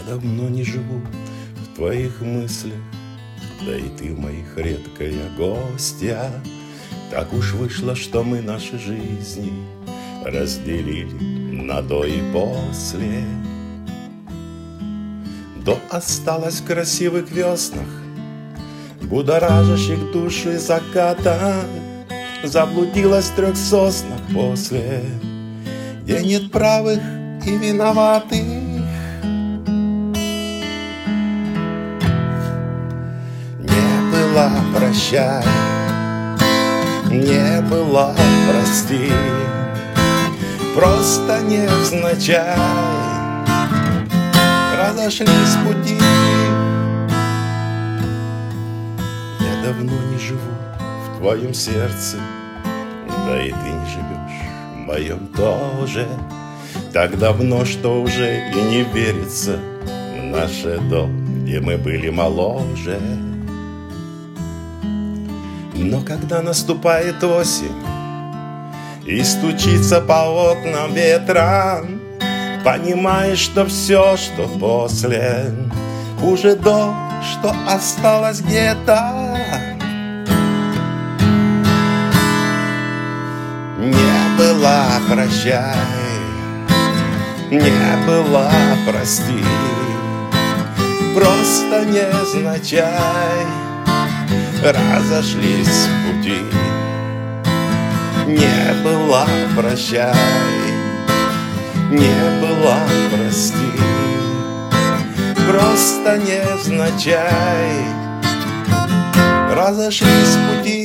Я давно не живу в твоих мыслях, да и ты в моих редкая гостья. Так уж вышло, что мы наши жизни разделили на до и после. До осталось в красивых веснах, будоражащих душу из заката. Заблудилась в 3 соснах после, где нет правых и виноватых. Не было прощай, не было прости, просто невзначай разошлись пути. Я давно не живу в твоем сердце, да и ты не живешь в моем тоже. Так давно, что уже и не верится в наше до, где мы были моложе. Но когда наступает осень и стучится по окнам ветром, понимаешь, что все, что после, хуже до, что осталось где-то. Не было прощай, не было прости, просто невзначай разошлись пути. Не было прощай, не было прости, просто невзначай разошлись пути.